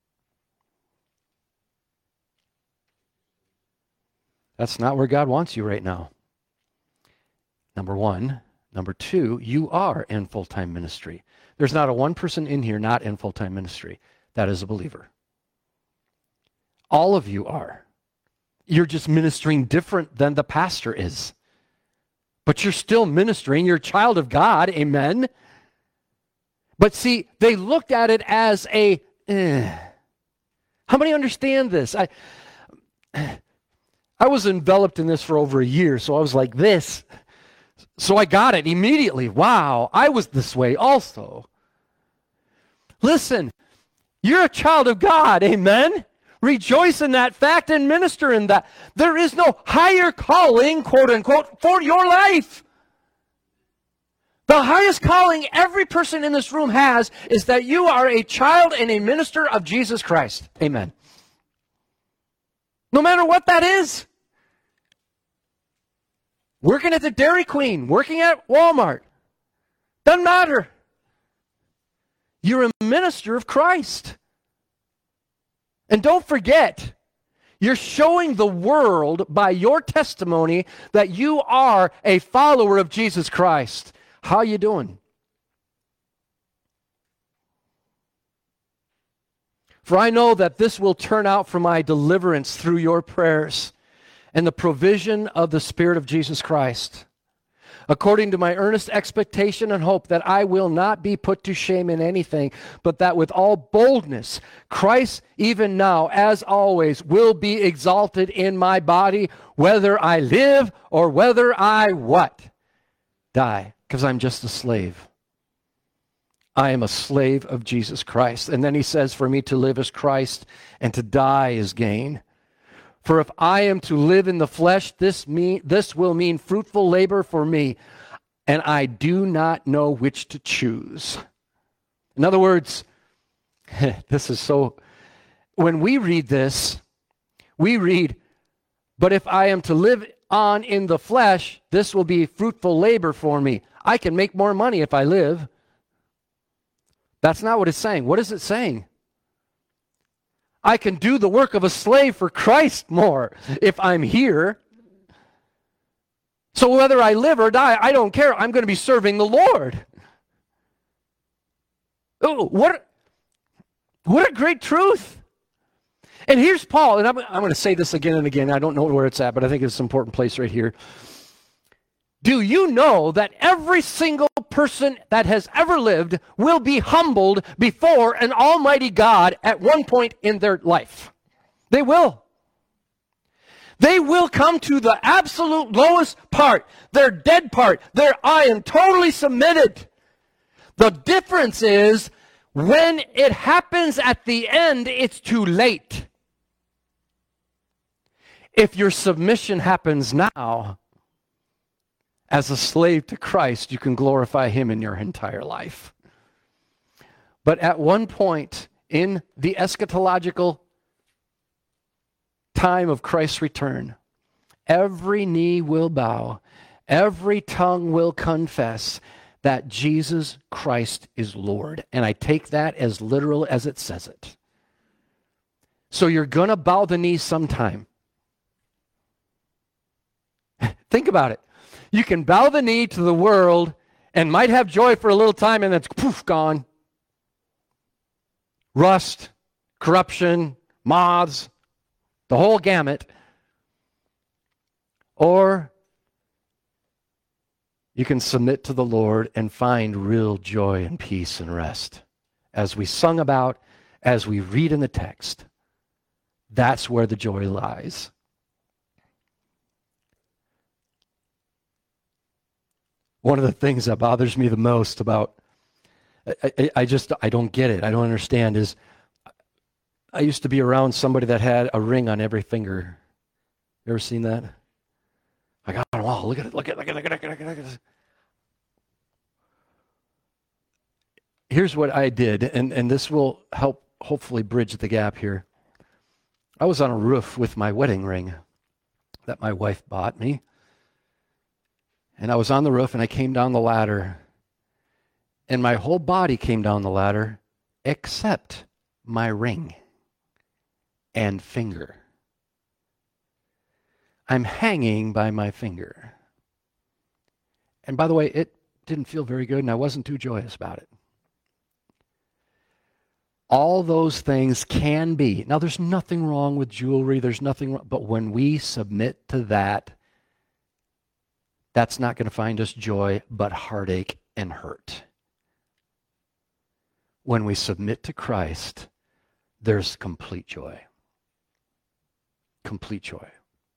That's not where God wants you right now. Number one. Number two, you are in full-time ministry. There's not a one person in here not in full-time ministry that is a believer. All of you are. You're just ministering different than the pastor is. But you're still ministering. You're a child of God. Amen. But see, they looked at it as a, eh. How many understand this? I, I was enveloped in this for over a year, so I was like this. So I got it immediately. Wow, I was this way also. Listen, you're a child of God. Amen. Rejoice in that fact and minister in that. There is no higher calling, quote unquote, for your life. The highest calling every person in this room has is that you are a child and a minister of Jesus Christ. Amen. No matter what that is. Working at the Dairy Queen, working at Walmart. Doesn't matter. You're a minister of Christ. And don't forget, you're showing the world by your testimony that you are a follower of Jesus Christ. How you doing? For I know that this will turn out for my deliverance through your prayers and the provision of the Spirit of Jesus Christ, according to my earnest expectation and hope that I will not be put to shame in anything, but that with all boldness, Christ, even now, as always, will be exalted in my body, whether I live or whether I what? Die, because I'm just a slave. I am a slave of Jesus Christ. And then he says, for me to live is Christ, and to die is gain. For if I am to live in the flesh, this mean, this will mean fruitful labor for me, and I do not know which to choose. In other words, this is so, when we read this, we read, but if I am to live on in the flesh, this will be fruitful labor for me. I can make more money if I live. That's not what it's saying. What is it saying? I can do the work of a slave for Christ more if I'm here. So whether I live or die, I don't care. I'm going to be serving the Lord. Oh, what, what a great truth. And here's Paul, and I'm, I'm going to say this again and again. I don't know where it's at, but I think it's an important place right here. Do you know that every single person that has ever lived will be humbled before an almighty God at one point in their life? They will. They will come to the absolute lowest part, their dead part, their I am totally submitted. The difference is when it happens at the end, it's too late. If your submission happens now, as a slave to Christ, you can glorify him in your entire life. But at one point in the eschatological time of Christ's return, every knee will bow, every tongue will confess that Jesus Christ is Lord. And I take that as literal as it says it. So you're going to bow the knee sometime. Think about it. You can bow the knee to the world and might have joy for a little time and it's poof, gone. Rust, corruption, moths, the whole gamut. Or you can submit to the Lord and find real joy and peace and rest. As we sung about, as we read in the text, that's where the joy lies. One of the things that bothers me the most about, I, I, I just, I don't get it, I don't understand, is I used to be around somebody that had a ring on every finger. You ever seen that? Like, oh, wow, look at it, look at it, look at it, look at it, look at it, look at it. Here's what I did, and, and this will help hopefully bridge the gap here. I was on a roof with my wedding ring that my wife bought me. And I was on the roof and I came down the ladder. And my whole body came down the ladder except my ring and finger. I'm hanging by my finger. And by the way, it didn't feel very good and I wasn't too joyous about it. All those things can be. Now, there's nothing wrong with jewelry. There's nothing wrong. But when we submit to that, that's not going to find us joy, but heartache and hurt. When we submit to Christ, there's complete joy. Complete joy.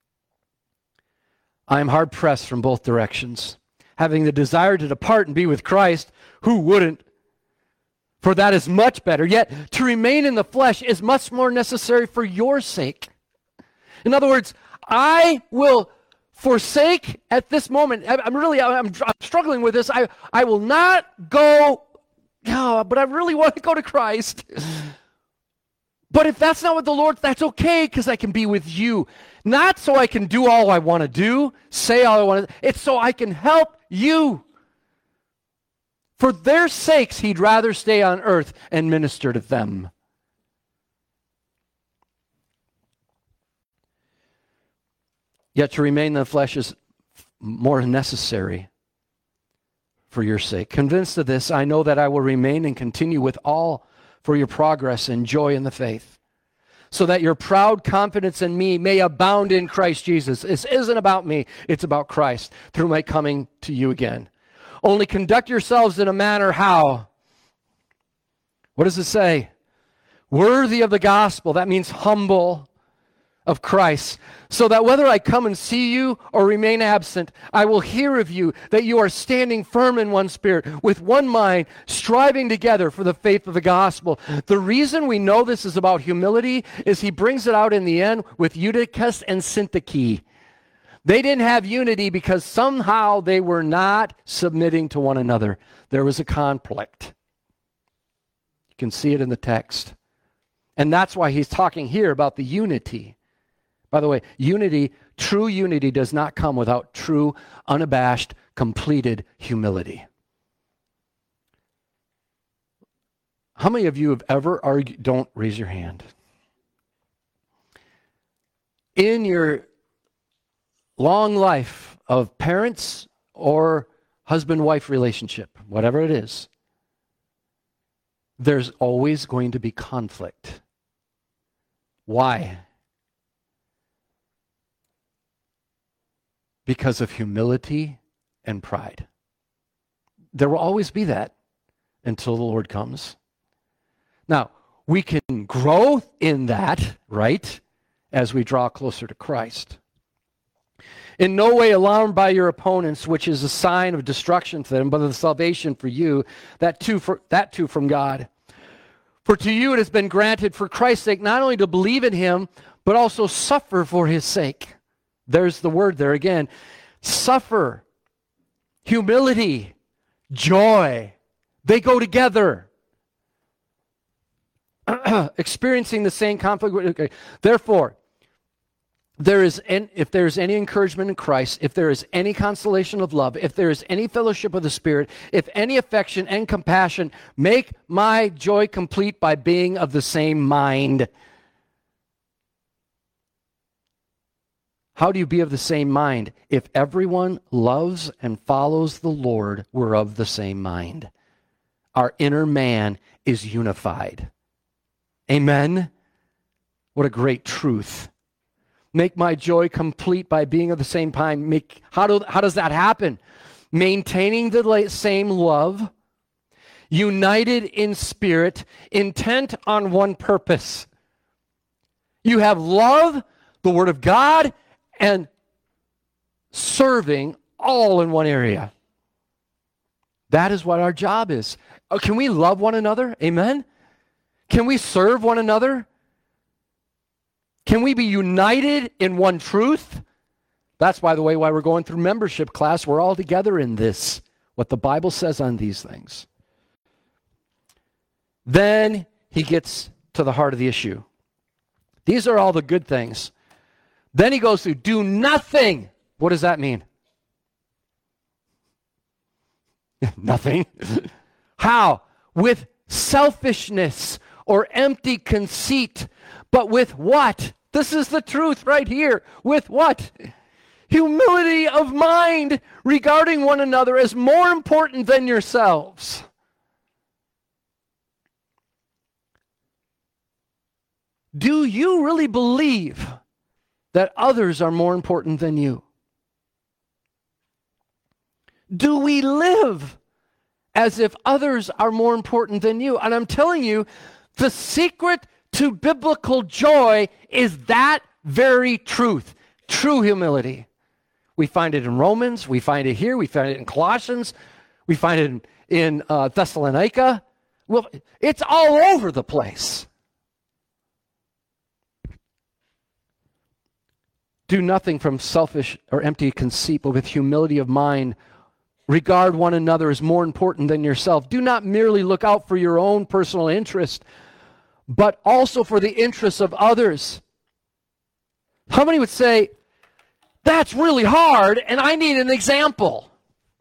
I am hard-pressed from both directions. Having the desire to depart and be with Christ, who wouldn't? For that is much better. Yet to remain in the flesh is much more necessary for your sake. In other words, I will forsake at this moment. I'm really, I'm, I'm struggling with this. I, I will not go, oh, but I really want to go to Christ. But if that's not what the Lord, that's okay because I can be with you. Not so I can do all I want to do, say all I want to, it's so I can help you. For their sakes, he'd rather stay on earth and minister to them. Yet to remain in the flesh is more necessary for your sake. Convinced of this, I know that I will remain and continue with all for your progress and joy in the faith, so that your proud confidence in me may abound in Christ Jesus. This isn't about me, it's about Christ through my coming to you again. Only conduct yourselves in a manner how? What does it say? Worthy of the gospel. That means humble of Christ, so that whether I come and see you or remain absent, I will hear of you that you are standing firm in one spirit, with one mind, striving together for the faith of the gospel. The reason we know this is about humility is he brings it out in the end with Eutychus and Syntyche. They didn't have unity because somehow they were not submitting to one another. There was a conflict. You can see it in the text. And that's why he's talking here about the unity. By the way, unity, true unity does not come without true, unabashed, completed humility. How many of you have ever argued? Don't raise your hand. In your long life of parents or husband-wife relationship, whatever it is, there's always going to be conflict. Why? Because of humility and pride. There will always be that until the Lord comes. Now, we can grow in that, right, as we draw closer to Christ. In no way alarmed by your opponents, which is a sign of destruction to them, but of salvation for you, that too, for, that too from God. For to you it has been granted for Christ's sake not only to believe in him, but also suffer for his sake. There's the word there again. Suffer, humility, joy. They go together. Experiencing the same conflict. Okay. Therefore, there is, an, if there is any encouragement in Christ, if there is any consolation of love, if there is any fellowship of the Spirit, if any affection and compassion, make my joy complete by being of the same mind. How do you be of the same mind? If everyone loves and follows the Lord, we're of the same mind. Our inner man is unified. Amen? What a great truth. Make my joy complete by being of the same mind. Make, how, do, how does that happen? Maintaining the same love, united in spirit, intent on one purpose. You have love, the Word of God, and serving all in one area. That is what our job is. Oh, can we love one another? Amen? Can we serve one another? Can we be united in one truth? That's, by the way, why we're going through membership class. We're all together in this, what the Bible says on these things. Then he gets to the heart of the issue. These are all the good things. Then he goes through, do nothing. What does that mean? Nothing. How? With selfishness or empty conceit, but with what? This is the truth right here. With what? Humility of mind regarding one another as more important than yourselves. Do you really believe that others are more important than you? Do we live as if others are more important than you? And I'm telling you, the secret to biblical joy is that very truth. True humility. We find it in Romans. We find it here. We find it in Colossians. We find it in, in uh, Thessalonica. Well, it's all over the place. Do nothing from selfish or empty conceit, but with humility of mind, regard one another as more important than yourself. Do not merely look out for your own personal interest, but also for the interests of others. How many would say, that's really hard and I need an example?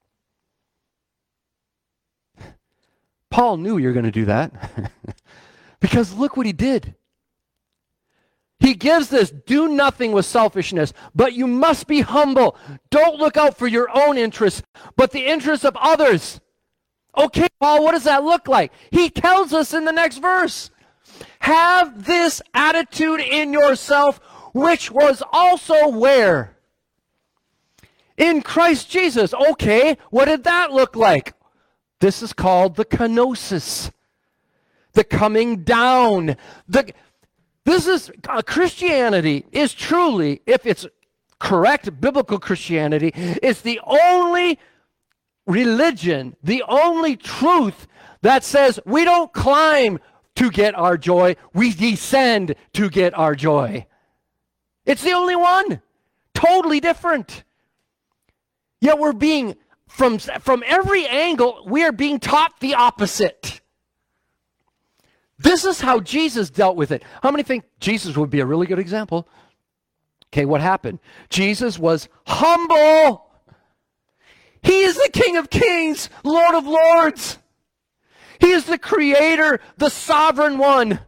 Paul knew you were going to do that because look what he did. He gives this, do nothing with selfishness, but you must be humble. Don't look out for your own interests, but the interests of others. Okay, Paul, what does that look like? He tells us in the next verse. Have this attitude in yourself, which was also where? In Christ Jesus. Okay, what did that look like? This is called the kenosis. The coming down. The... This is, uh, Christianity is truly, if it's correct biblical Christianity, it's the only religion, the only truth that says we don't climb to get our joy, we descend to get our joy. It's the only one. Totally different. Yet we're being, from, from every angle, we are being taught the opposite. This is how Jesus dealt with it. How many think Jesus would be a really good example? Okay, what happened? Jesus was humble. He is the King of Kings, Lord of Lords. He is the Creator, the Sovereign One.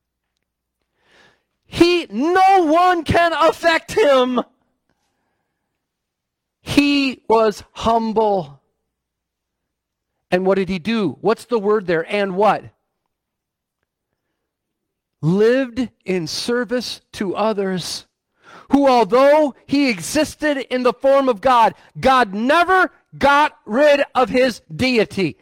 He, no one can affect him. He was humble. And what did he do? What's the word there? And what? lived in service to others, who, although he existed in the form of God, God never got rid of his deity.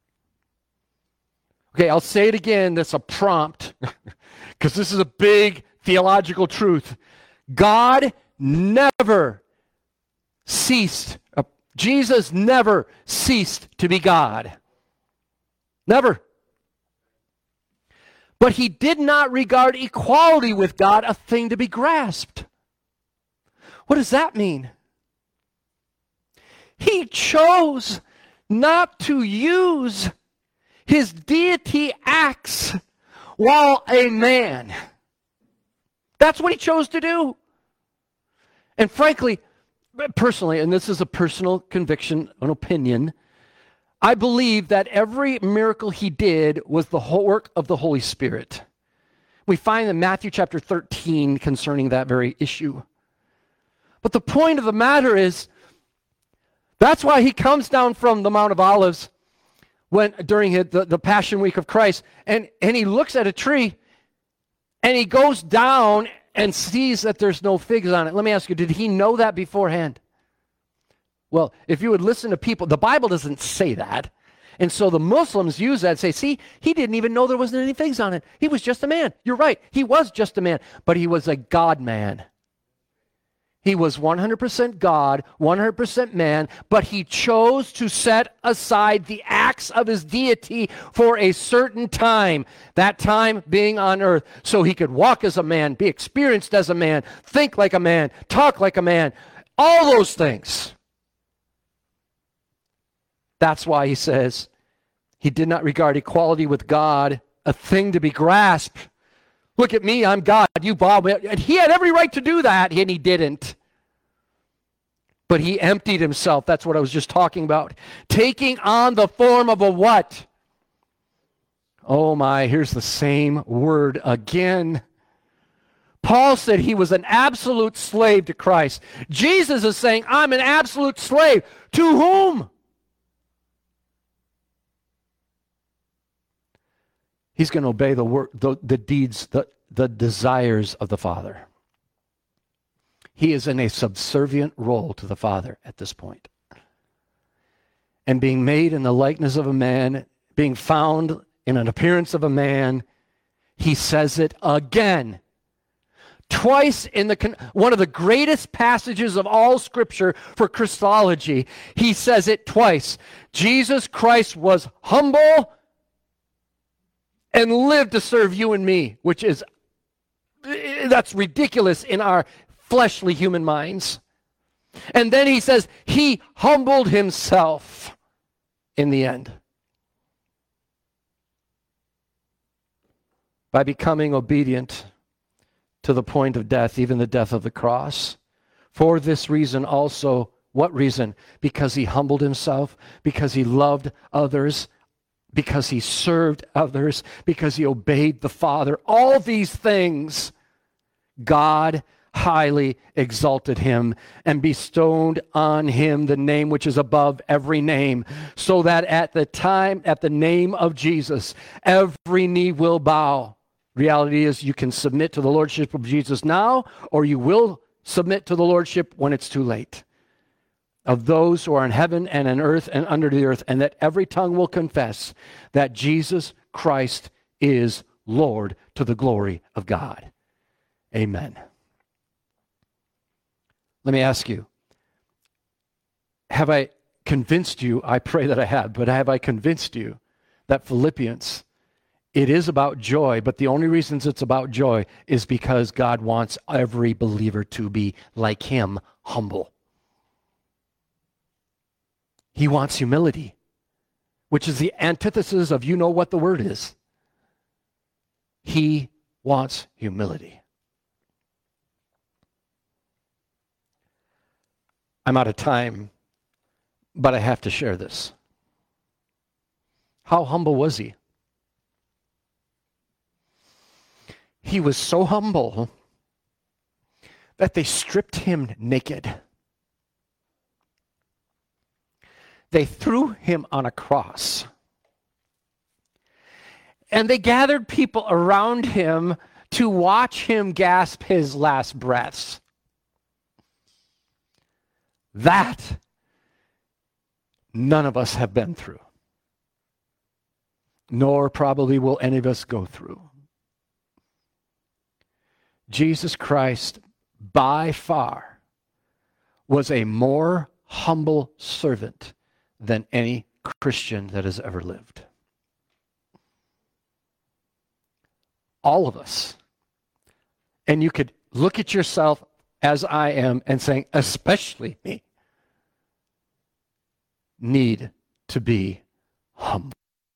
Okay, I'll say it again. That's a prompt, because this is a big theological truth. God never ceased. Uh, Jesus never ceased to be God. Never. But he did not regard equality with God a thing to be grasped. What does that mean? He chose not to use his deity acts while a man. That's what he chose to do. And frankly, personally, and this is a personal conviction, an opinion, I believe that every miracle he did was the whole work of the Holy Spirit. We find in Matthew chapter thirteen concerning that very issue. But the point of the matter is, that's why he comes down from the Mount of Olives when during his, the, the Passion Week of Christ, and, and he looks at a tree, and he goes down and sees that there's no figs on it. Let me ask you, did he know that beforehand? Well, if you would listen to people, the Bible doesn't say that. And so the Muslims use that and say, see, he didn't even know there wasn't any figs on it. He was just a man. You're right. He was just a man, but he was a God man. He was one hundred percent God, one hundred percent man, but he chose to set aside the acts of his deity for a certain time, that time being on earth, so he could walk as a man, be experienced as a man, think like a man, talk like a man, all those things. That's why he says he did not regard equality with God a thing to be grasped. Look at me, I'm God, you Bob. And he had every right to do that, and he didn't. But he emptied himself. That's what I was just talking about. Taking on the form of a what? Oh my, here's the same word again. Paul said he was an absolute slave to Christ. Jesus is saying, I'm an absolute slave. To whom? He's going to obey the work, the, the deeds, the, the desires of the Father. He is in a subservient role to the Father at this point. And being made in the likeness of a man, being found in an appearance of a man, he says it again. Twice in the one of the greatest passages of all Scripture for Christology, he says it twice. Jesus Christ was humble and lived to serve you and me, which is, that's ridiculous in our fleshly human minds. And then he says he humbled himself in the end by becoming obedient to the point of death, even the death of the cross. For this reason also, what reason? Because he humbled himself, because he loved others, because he served others, because he obeyed the Father. All these things, God highly exalted him and bestowed on him the name which is above every name, so that at the time, at the name of Jesus, every knee will bow. Reality is you can submit to the lordship of Jesus now, or you will submit to the lordship when it's too late, of those who are in heaven and in earth and under the earth, and that every tongue will confess that Jesus Christ is Lord, to the glory of God. Amen. Let me ask you, have I convinced you, I pray that I have, but have I convinced you that Philippians, it is about joy, but the only reasons it's about joy is because God wants every believer to be like him, humble. He wants humility, which is the antithesis of you know what the word is. He wants humility. I'm out of time, but I have to share this. How humble was he? He was so humble that they stripped him naked. They threw him on a cross. And they gathered people around him to watch him gasp his last breaths. That none of us have been through, nor probably will any of us go through. Jesus Christ, by far, was a more humble servant than any Christian that has ever lived. All of us. And you could look at yourself as I am and saying, especially me, need to be humble.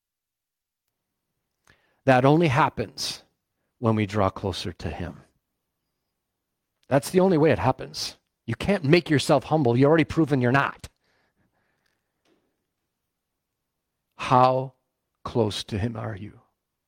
That only happens when we draw closer to him. That's the only way it happens. You can't make yourself humble. You've already proven you're not. How close to him are you?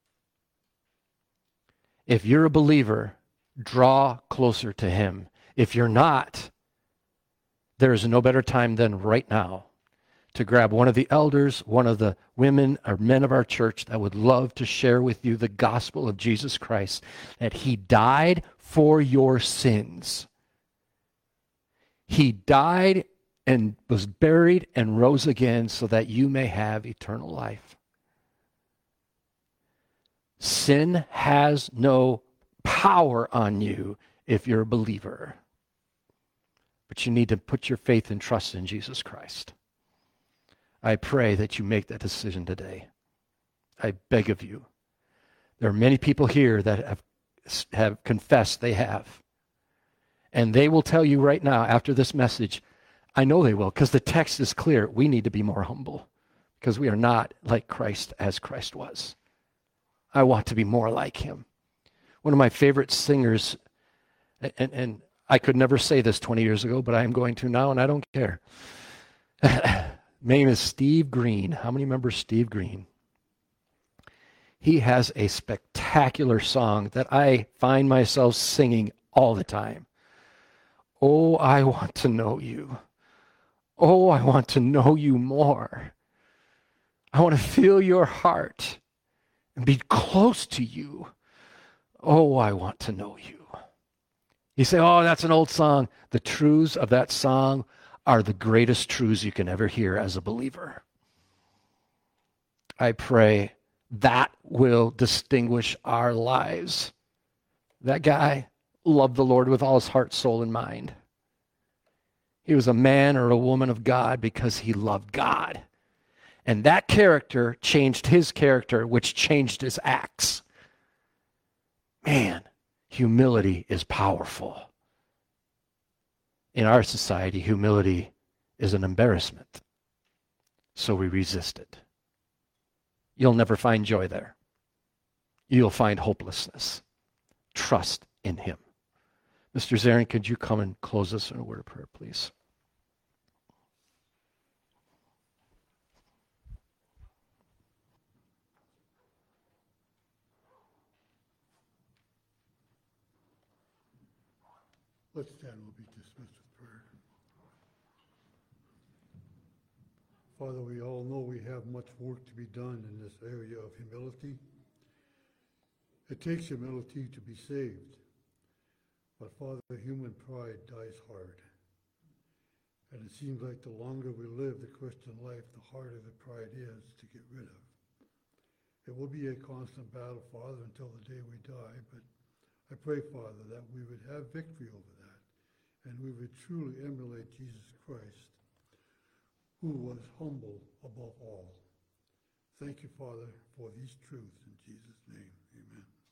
If you're a believer, draw closer to him. If you're not, there is no better time than right now to grab one of the elders, one of the women or men of our church that would love to share with you the gospel of Jesus Christ, that he died for your sins. He died and was buried and rose again so that you may have eternal life. Sin has no power on you if you're a believer. But you need to put your faith and trust in Jesus Christ. I pray that you make that decision today. I beg of you. There are many people here that have, have confessed they have. And they will tell you right now after this message, I know they will, because the text is clear. We need to be more humble because we are not like Christ as Christ was. I want to be more like him. One of my favorite singers, and, and I could never say this twenty years ago, but I am going to now, and I don't care. Name is Steve Green. How many remember Steve Green? He has a spectacular song that I find myself singing all the time. Oh, I want to know you. Oh, I want to know you more. I want to feel your heart and be close to you. Oh, I want to know you. You say, oh, that's an old song. The truths of that song are the greatest truths you can ever hear as a believer. I pray that will distinguish our lives. That guy loved the Lord with all his heart, soul, and mind. He was a man or a woman of God because he loved God. And that character changed his character, which changed his acts. Man, humility is powerful. In our society, humility is an embarrassment. So we resist it. You'll never find joy there. You'll find hopelessness. Trust in him. Mister Zarin, could you come and close us in a word of prayer, please? Let's stand, we'll be dismissed with prayer. Father, we all know we have much work to be done in this area of humility. It takes humility to be saved. But Father, human pride dies hard. And it seems like the longer we live the Christian life, the harder the pride is to get rid of. It will be a constant battle, Father, until the day we die, but I pray, Father, that we would have victory over that, and we would truly emulate Jesus Christ, who was humble above all. Thank you, Father, for these truths. In Jesus' name, amen.